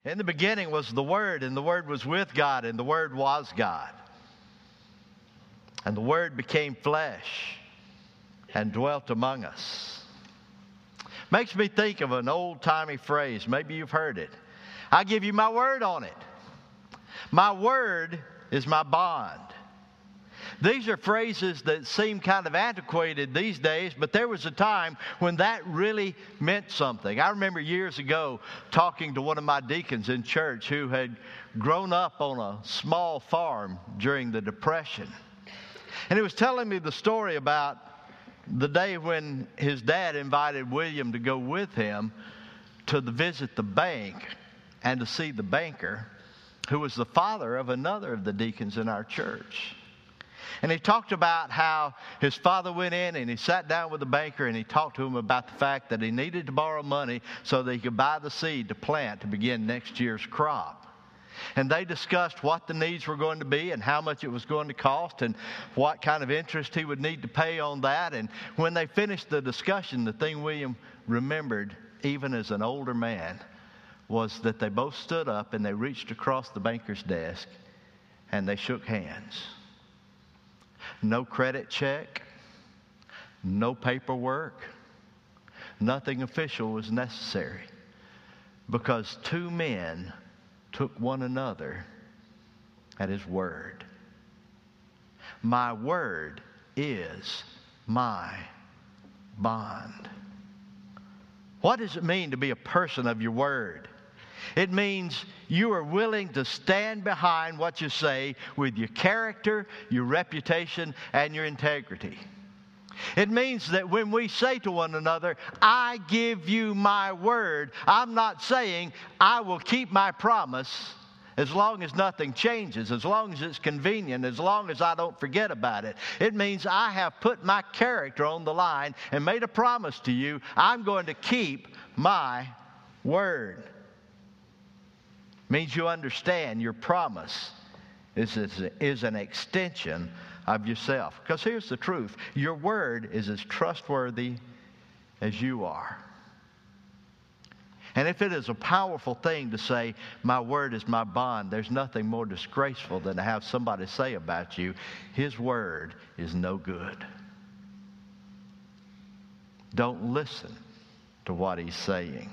In the beginning was the Word, and the Word was with God, and the Word was God. And the Word became flesh and dwelt among us. Makes me think of an old-timey phrase. Maybe you've heard it. I give you my word on it. My word is my bond. These are phrases that seem kind of antiquated these days, but there was a time when that really meant something. I remember years ago talking to one of my deacons in church who had grown up on a small farm during the Depression. And he was telling me the story about the day when his dad invited William to go with him to visit the bank and to see the banker, who was the father of another of the deacons in our church. And he talked about how his father went in and he sat down with the banker and he talked to him about the fact that he needed to borrow money so that he could buy the seed to plant to begin next year's crop. And they discussed what the needs were going to be and how much it was going to cost and what kind of interest he would need to pay on that. And when they finished the discussion, the thing William remembered, even as an older man, was that they both stood up and they reached across the banker's desk and they shook hands. No credit check, no paperwork, nothing official was necessary, because two men took one another at his word. My word is my bond. What does it mean to be a person of your word? It means you are willing to stand behind what you say with your character, your reputation, and your integrity. It means that when we say to one another, I give you my word, I'm not saying I will keep my promise as long as nothing changes, as long as it's convenient, as long as I don't forget about it. It means I have put my character on the line and made a promise to you. I'm going to keep my word. Means you understand your promise is an extension of yourself. Because here's the truth. Your word is as trustworthy as you are. And if it is a powerful thing to say, my word is my bond, there's nothing more disgraceful than to have somebody say about you, his word is no good. Don't listen to what he's saying.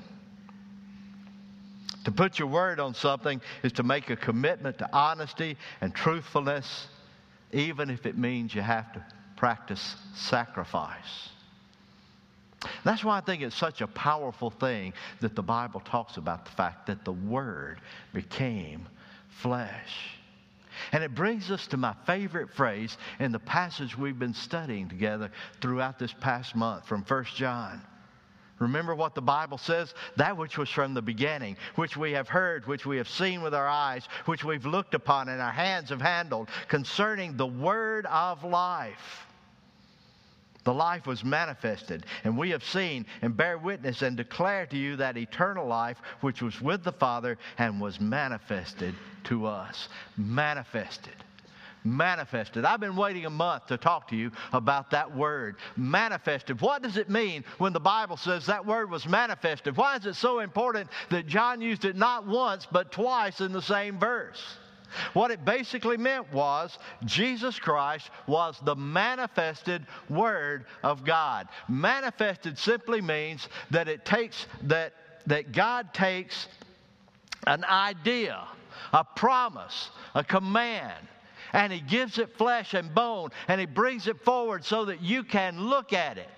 To put your word on something is to make a commitment to honesty and truthfulness, even if it means you have to practice sacrifice. That's why I think it's such a powerful thing that the Bible talks about the fact that the Word became flesh. And it brings us to my favorite phrase in the passage we've been studying together throughout this past month from 1 John. Remember what the Bible says? That which was from the beginning, which we have heard, which we have seen with our eyes, which we've looked upon and our hands have handled, concerning the word of life. The life was manifested, and we have seen and bear witness and declare to you that eternal life which was with the Father and was manifested to us. Manifested. Manifested. I've been waiting a month to talk to you about that word. Manifested. What does it mean when the Bible says that word was manifested? Why is it so important that John used it not once but twice in the same verse? What it basically meant was Jesus Christ was the manifested Word of God. Manifested simply means that it takes that God takes an idea, a promise, a command, and He gives it flesh and bone, and He brings it forward so that you can look at it.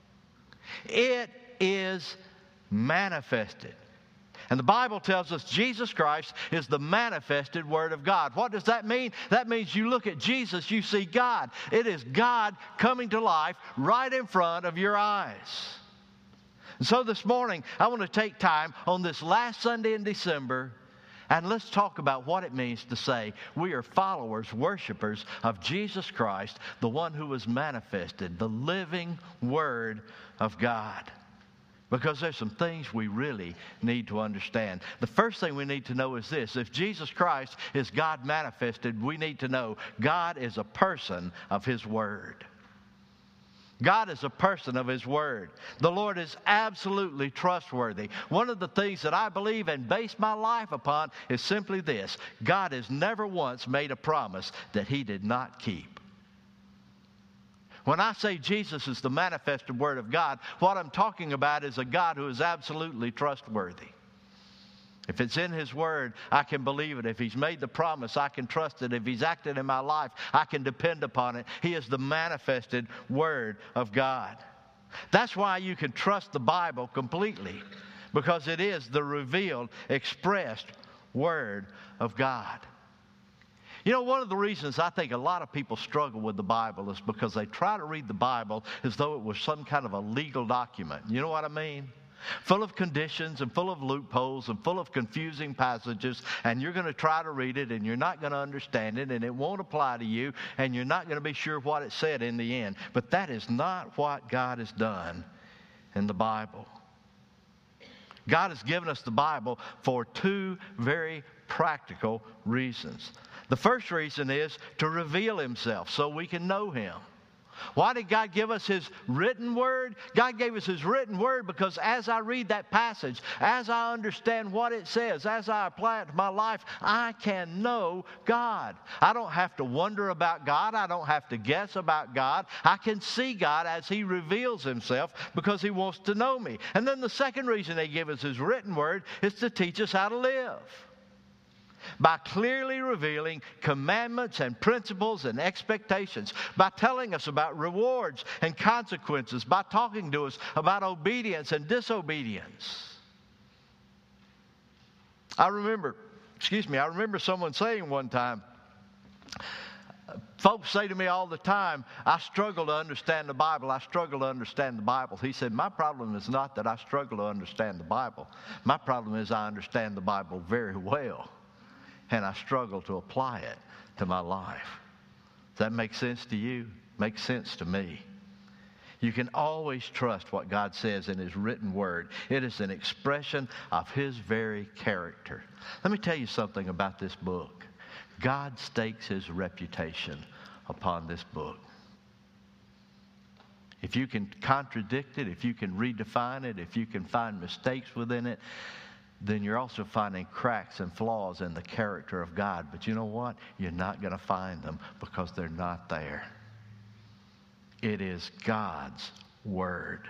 It is manifested. And the Bible tells us Jesus Christ is the manifested Word of God. What does that mean? That means you look at Jesus, you see God. It is God coming to life right in front of your eyes. And so this morning, I want to take time on this last Sunday in December, and let's talk about what it means to say we are followers, worshipers of Jesus Christ, the one who was manifested, the living Word of God. Because there's some things we really need to understand. The first thing we need to know is this. If Jesus Christ is God manifested, we need to know God is a person of His Word. God is a person of His Word. The Lord is absolutely trustworthy. One of the things that I believe and base my life upon is simply this: God has never once made a promise that He did not keep. When I say Jesus is the manifested Word of God, what I'm talking about is a God who is absolutely trustworthy. If it's in His Word, I can believe it. If He's made the promise, I can trust it. If He's acted in my life, I can depend upon it. He is the manifested Word of God. That's why you can trust the Bible completely, because it is the revealed, expressed Word of God. You know, one of the reasons I think a lot of people struggle with the Bible is because they try to read the Bible as though it was some kind of a legal document. You know what I mean? Full of conditions and full of loopholes and full of confusing passages, and you're going to try to read it and you're not going to understand it and it won't apply to you and you're not going to be sure what it said in the end. But that is not what God has done in the Bible. God has given us the Bible for two very practical reasons. The first reason is to reveal Himself so we can know Him. Why did God give us His written Word? God gave us His written Word because as I read that passage, as I understand what it says, as I apply it to my life, I can know God. I don't have to wonder about God. I don't have to guess about God. I can see God as He reveals Himself because He wants to know me. And then the second reason He gave us His written Word is to teach us how to live. By clearly revealing commandments and principles and expectations, by telling us about rewards and consequences, by talking to us about obedience and disobedience. I remember someone saying one time, folks say to me all the time, I struggle to understand the Bible. I struggle to understand the Bible. He said, my problem is not that I struggle to understand the Bible. My problem is I understand the Bible very well, and I struggle to apply it to my life. Does that make sense to you? Makes sense to me. You can always trust what God says in His written Word. It is an expression of His very character. Let me tell you something about this book. God stakes His reputation upon this book. If you can contradict it, if you can redefine it, if you can find mistakes within it, then you're also finding cracks and flaws in the character of God. But you know what? You're not going to find them because they're not there. It is God's Word.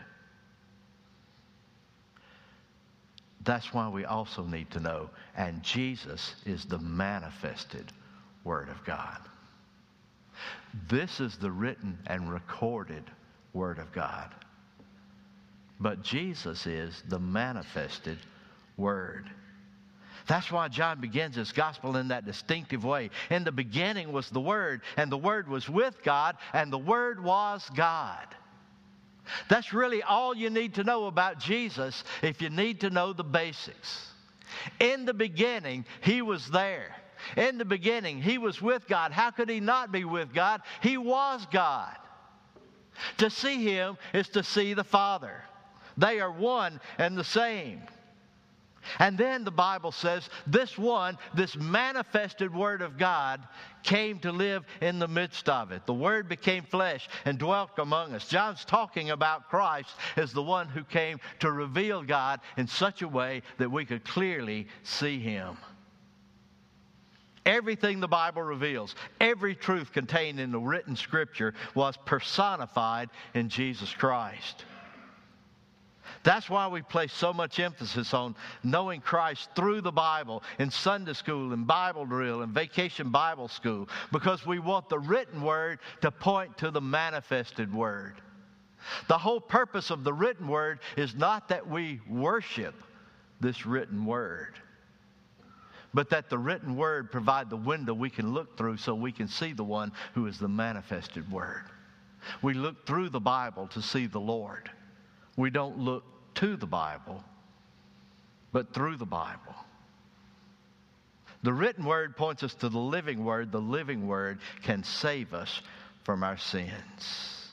That's why we also need to know, and Jesus is the manifested Word of God. This is the written and recorded Word of God. But Jesus is the manifested Word. That's why John begins his gospel in that distinctive way. In the beginning was the Word, and the Word was with God, and the Word was God. That's really all you need to know about Jesus if you need to know the basics. In the beginning, He was there. In the beginning, He was with God. How could He not be with God? He was God. To see Him is to see the Father. They are one and the same. And then the Bible says this manifested Word of God came to live in the midst of it. The Word became flesh and dwelt among us. John's talking about Christ as the one who came to reveal God in such a way that we could clearly see Him. Everything the Bible reveals, every truth contained in the written Scripture was personified in Jesus Christ. That's why we place so much emphasis on knowing Christ through the Bible in Sunday school and Bible drill and vacation Bible school, because we want the written Word to point to the manifested Word. The whole purpose of the written Word is not that we worship this written Word, but that the written Word provide the window we can look through so we can see the one who is the manifested Word. We look through the Bible to see the Lord. We don't look to the Bible, but through the Bible. The written Word points us to the living Word. The living Word can save us from our sins.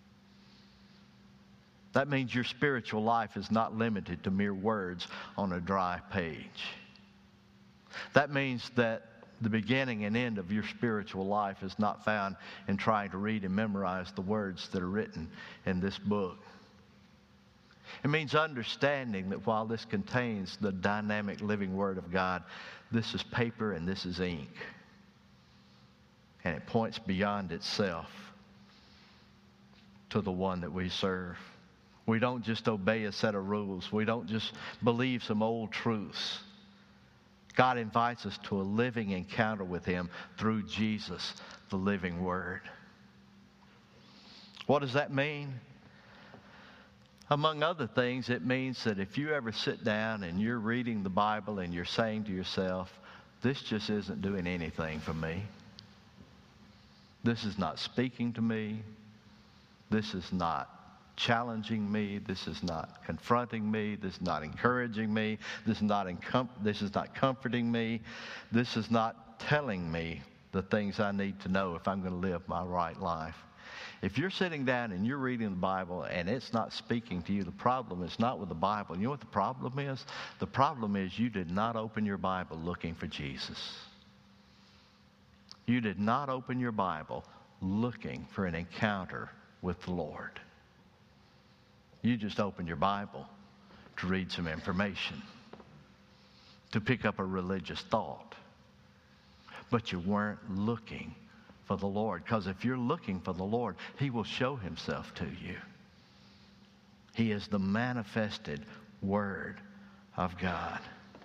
That means your spiritual life is not limited to mere words on a dry page. That means that the beginning and end of your spiritual life is not found in trying to read and memorize the words that are written in this book. It means understanding that while this contains the dynamic living Word of God, this is paper and this is ink. And it points beyond itself to the one that we serve. We don't just obey a set of rules. We don't just believe some old truths. God invites us to a living encounter with Him through Jesus, the living Word. What does that mean? Among other things, it means that if you ever sit down and you're reading the Bible and you're saying to yourself, this just isn't doing anything for me. This is not speaking to me. This is not challenging me. This is not confronting me. This is not encouraging me. This is not comforting me. This is not telling me the things I need to know if I'm going to live my right life. If you're sitting down and you're reading the Bible and it's not speaking to you, the problem is not with the Bible. You know what the problem is? The problem is you did not open your Bible looking for Jesus. You did not open your Bible looking for an encounter with the Lord. You just opened your Bible to read some information, to pick up a religious thought. But you weren't looking for the Lord. Because if you're looking for the Lord, He will show Himself to you. He is the manifested Word of God.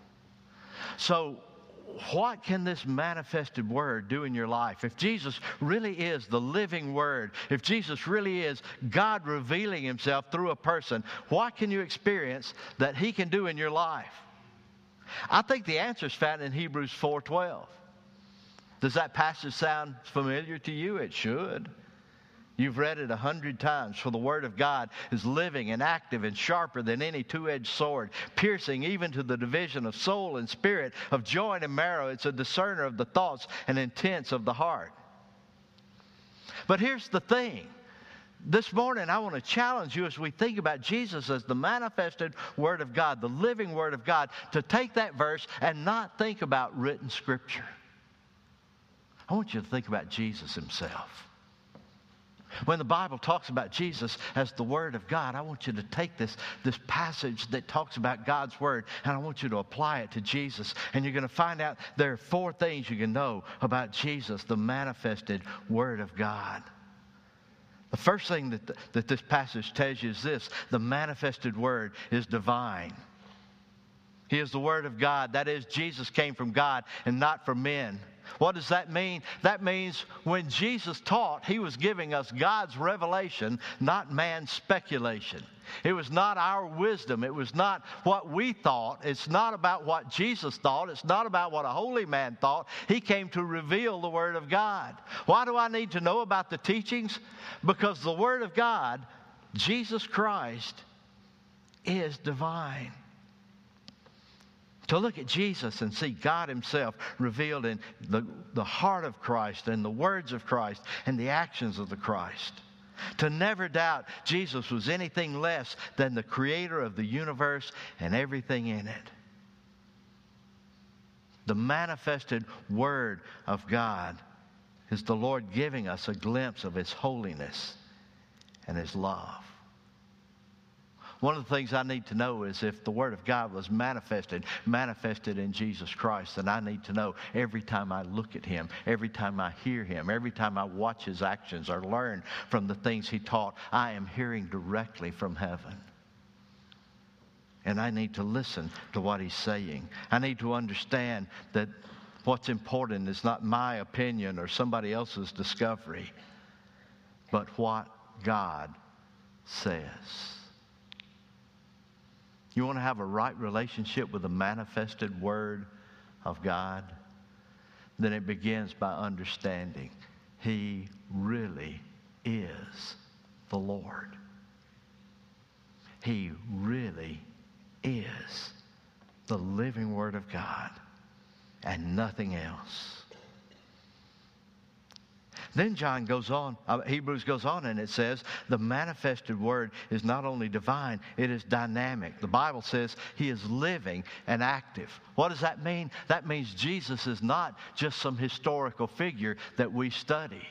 So, what can this manifested Word do in your life? If Jesus really is the living Word, if Jesus really is God revealing Himself through a person, what can you experience that He can do in your life? I think the answer is found in Hebrews 4:12. Does that passage sound familiar to you? It should. You've read it 100 times. For the Word of God is living and active and sharper than any two-edged sword, piercing even to the division of soul and spirit, of joint and marrow. It's a discerner of the thoughts and intents of the heart. But here's the thing. This morning, I want to challenge you as we think about Jesus as the manifested Word of God, the living Word of God, to take that verse and not think about written Scripture. I want you to think about Jesus Himself. When the Bible talks about Jesus as the Word of God, I want you to take this passage that talks about God's Word, and I want you to apply it to Jesus. And you're going to find out there are 4 things you can know about Jesus, the manifested Word of God. The first thing that this passage tells you is this: the manifested Word is divine. He is the Word of God. That is, Jesus came from God and not from men. What does that mean? That means when Jesus taught, He was giving us God's revelation, not man's speculation. It was not our wisdom. It was not what we thought. It's not about what Jesus thought. It's not about what a holy man thought. He came to reveal the Word of God. Why do I need to know about the teachings? Because the Word of God, Jesus Christ, is divine. To look at Jesus and see God Himself revealed in the heart of Christ and the words of Christ and the actions of the Christ. To never doubt Jesus was anything less than the creator of the universe and everything in it. The manifested Word of God is the Lord giving us a glimpse of His holiness and His love. One of the things I need to know is if the Word of God was manifested in Jesus Christ, then I need to know every time I look at Him, every time I hear Him, every time I watch His actions or learn from the things He taught, I am hearing directly from heaven. And I need to listen to what He's saying. I need to understand that what's important is not my opinion or somebody else's discovery, but what God says. You want to have a right relationship with the manifested Word of God? Then it begins by understanding He really is the Lord. He really is the living Word of God and nothing else. Then Hebrews goes on, and it says the manifested Word is not only divine, it is dynamic. The Bible says He is living and active. What does that mean? That means Jesus is not just some historical figure that we study.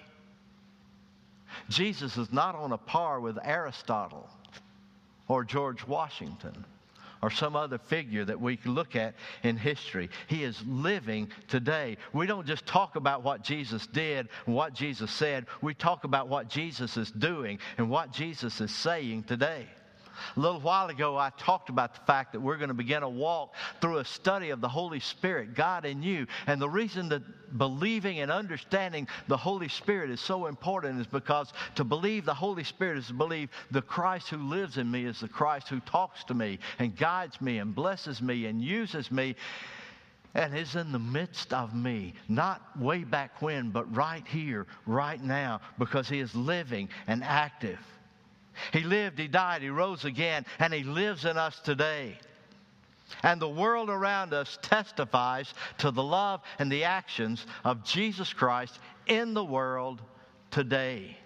Jesus is not on a par with Aristotle or George Washington or some other figure that we can look at in history. He is living today. We don't just talk about what Jesus did and what Jesus said. We talk about what Jesus is doing and what Jesus is saying today. A little while ago, I talked about the fact that we're going to begin a walk through a study of the Holy Spirit, God in you. And the reason that believing and understanding the Holy Spirit is so important is because to believe the Holy Spirit is to believe the Christ who lives in me is the Christ who talks to me and guides me and blesses me and uses me and is in the midst of me. Not way back when, but right here, right now, because He is living and active. He lived, He died, He rose again, and He lives in us today. And the world around us testifies to the love and the actions of Jesus Christ in the world today.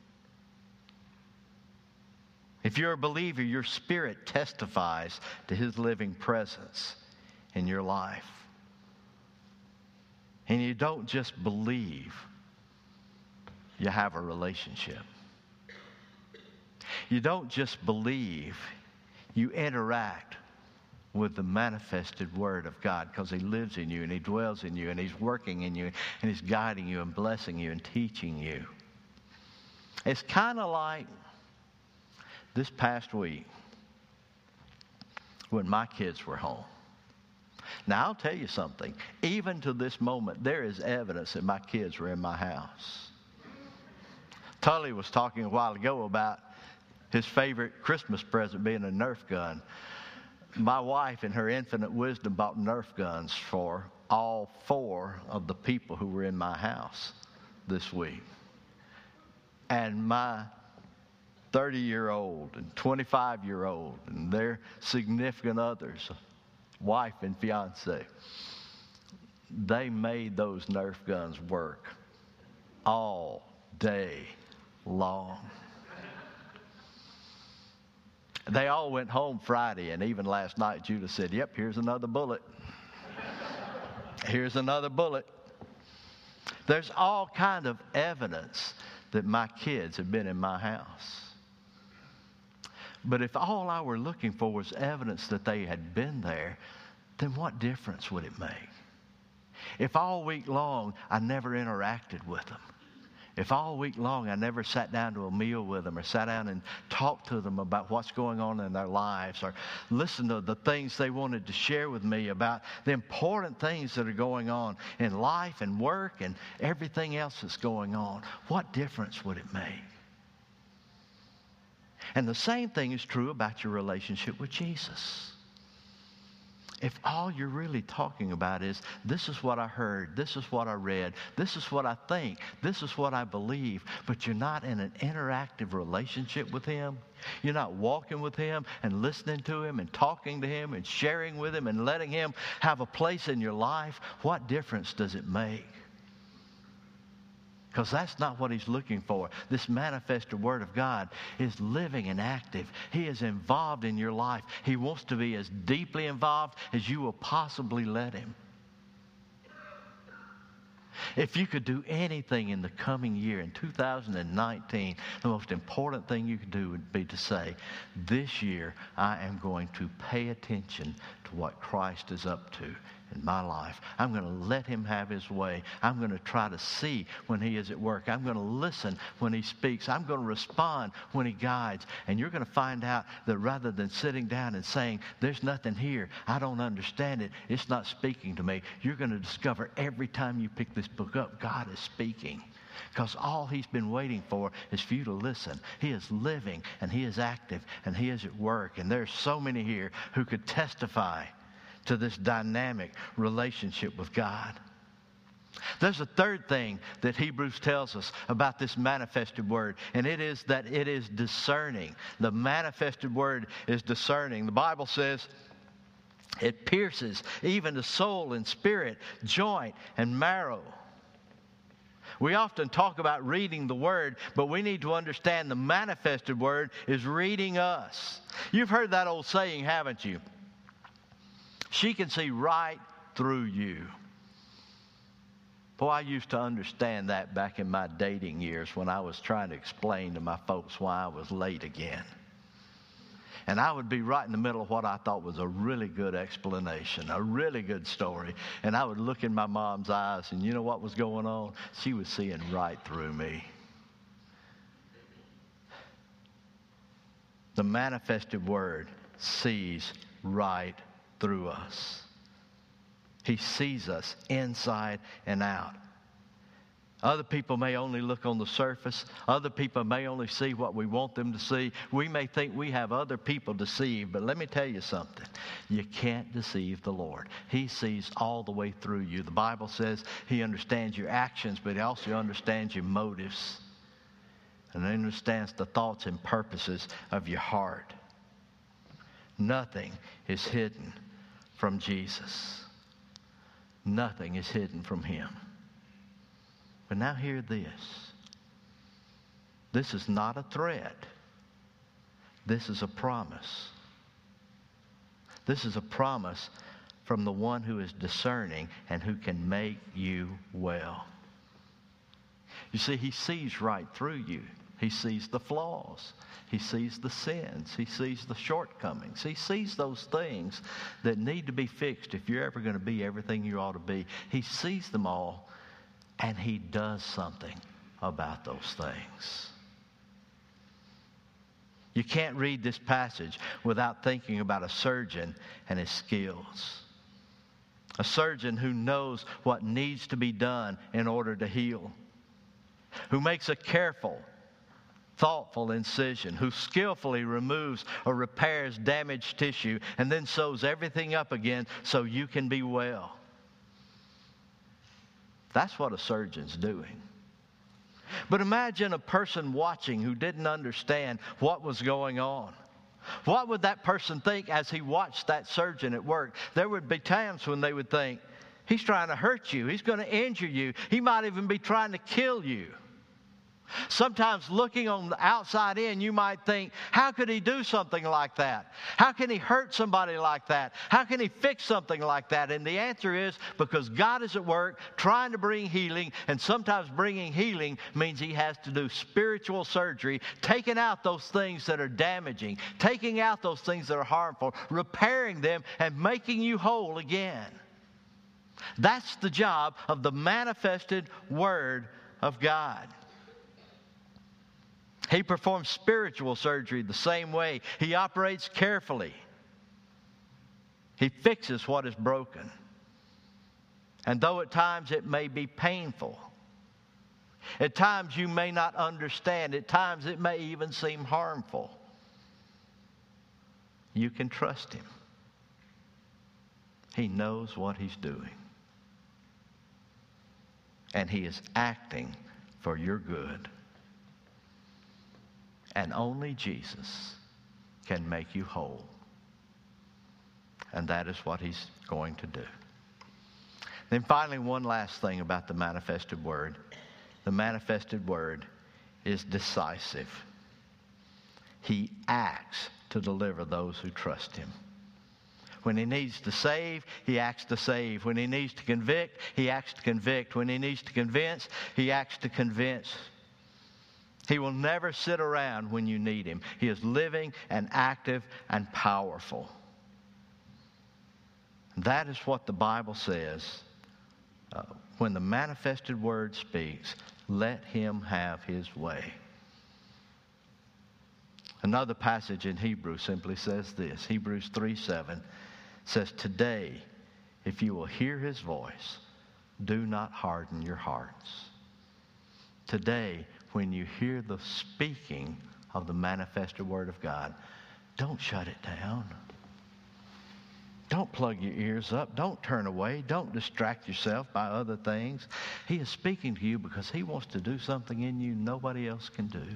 If you're a believer, your spirit testifies to His living presence in your life. And you don't just believe, you have a relationship. You don't just believe, you interact with the manifested Word of God because He lives in you and He dwells in you and He's working in you and He's guiding you and blessing you and teaching you. It's kind of like this past week when my kids were home. Now, I'll tell you something. Even to this moment, there is evidence that my kids were in my house. Tully was talking a while ago about his favorite Christmas present being a Nerf gun. My wife, in her infinite wisdom, bought Nerf guns for all 4 of the people who were in my house this week. And my 30-year-old and 25-year-old and their significant others, wife and fiance, they made those Nerf guns work all day long. They all went home Friday, and even last night, Judah said, "Yep, here's another bullet. Here's another bullet." There's all kind of evidence that my kids have been in my house. But if all I were looking for was evidence that they had been there, then what difference would it make? If all week long I never interacted with them, if all week long I never sat down to a meal with them or sat down and talked to them about what's going on in their lives or listened to the things they wanted to share with me about the important things that are going on in life and work and everything else that's going on, what difference would it make? And the same thing is true about your relationship with Jesus. If all you're really talking about is, this is what I heard, this is what I read, this is what I think, this is what I believe, but you're not in an interactive relationship with Him, you're not walking with Him and listening to Him and talking to Him and sharing with Him and letting Him have a place in your life, what difference does it make? Because that's not what He's looking for. This manifested Word of God is living and active. He is involved in your life. He wants to be as deeply involved as you will possibly let Him. If you could do anything in the coming year, in 2019, the most important thing you could do would be to say, this year I am going to pay attention to what Christ is up to in my life. I'm going to let Him have His way. I'm going to try to see when He is at work. I'm going to listen when He speaks. I'm going to respond when He guides. And you're going to find out that rather than sitting down and saying, there's nothing here, I don't understand it, it's not speaking to me, you're going to discover every time you pick this book up, God is speaking. Because all He's been waiting for is for you to listen. He is living and He is active and He is at work. And there's so many here who could testify to this dynamic relationship with God. There's a third thing that Hebrews tells us about this manifested Word, and it is that it is discerning. The manifested Word is discerning. The Bible says it pierces even the soul and spirit, joint and marrow. We often talk about reading the Word, but we need to understand the manifested Word is reading us. You've heard that old saying, haven't you? She can see right through you. Boy, I used to understand that back in my dating years when I was trying to explain to my folks why I was late again. And I would be right in the middle of what I thought was a really good explanation, a really good story. And I would look in my mom's eyes, and you know what was going on? She was seeing right through me. The manifested Word sees right through us. He sees us inside and out. Other people may only look on the surface. Other people may only see what we want them to see. We may think we have other people deceived, but let me tell you something. You can't deceive the Lord. He sees all the way through you. The Bible says He understands your actions, but He also understands your motives. And He understands the thoughts and purposes of your heart. Nothing is hidden from Jesus. Nothing is hidden from Him. But now hear this. This is not a threat. This is a promise. This is a promise from the one who is discerning and who can make you well. You see, He sees right through you. He sees the flaws. He sees the sins. He sees the shortcomings. He sees those things that need to be fixed if you're ever going to be everything you ought to be. He sees them all. And He does something about those things. You can't read this passage without thinking about a surgeon and his skills. A surgeon who knows what needs to be done in order to heal. Who makes a careful, thoughtful incision. Who skillfully removes or repairs damaged tissue and then sews everything up again so you can be well. That's what a surgeon's doing. But imagine a person watching who didn't understand what was going on. What would that person think as he watched that surgeon at work? There would be times when they would think, he's trying to hurt you. He's going to injure you. He might even be trying to kill you. Sometimes looking on the outside in, you might think, how could he do something like that? How can he hurt somebody like that? How can he fix something like that? And the answer is because God is at work trying to bring healing, and sometimes bringing healing means He has to do spiritual surgery, taking out those things that are damaging, taking out those things that are harmful, repairing them, and making you whole again. That's the job of the manifested Word of God. He performs spiritual surgery the same way. He operates carefully. He fixes what is broken. And though at times it may be painful, at times you may not understand, at times it may even seem harmful, you can trust Him. He knows what He's doing. And He is acting for your good. And only Jesus can make you whole. And that is what He's going to do. Then finally, one last thing about the manifested Word. The manifested Word is decisive. He acts to deliver those who trust Him. When He needs to save, He acts to save. When He needs to convict, He acts to convict. When He needs to convince, He acts to convince. He will never sit around when you need Him. He is living and active and powerful. That is what the Bible says. When the manifested Word speaks, let Him have His way. Another passage in Hebrews simply says this. Hebrews 3:7 says, today, if you will hear His voice, do not harden your hearts. Today, when you hear the speaking of the manifested Word of God, don't shut it down. Don't plug your ears up. Don't turn away. Don't distract yourself by other things. He is speaking to you because He wants to do something in you nobody else can do.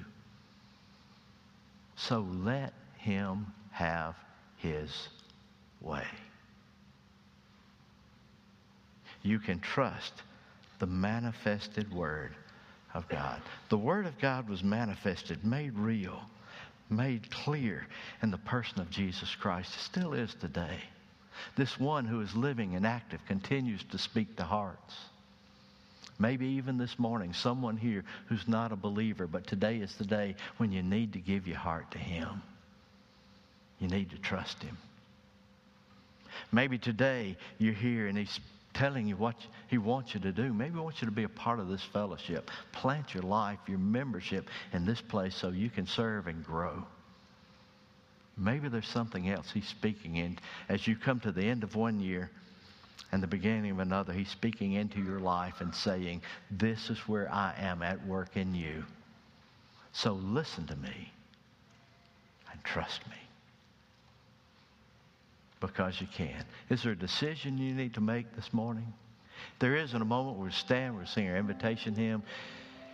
So let Him have His way. You can trust The manifested Word of God. The Word of God was manifested, made real, made clear in the person of Jesus Christ. It still is today. This one who is living and active continues to speak to hearts. Maybe even this morning, someone here who's not a believer, but today is the day when you need to give your heart to Him. You need to trust Him. Maybe today you're here and He's telling you what He wants you to do. Maybe He wants you to be a part of this fellowship. Plant your life, your membership in this place so you can serve and grow. Maybe there's something else He's speaking in. As you come to the end of one year and the beginning of another, He's speaking into your life and saying, this is where I am at work in you. So listen to me and trust me. Because you can. Is there a decision you need to make this morning? There is. In a moment we'll stand, we'll sing our invitation hymn.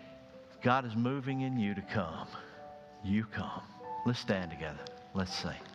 God is moving in you to come. You come. Let's stand together. Let's sing.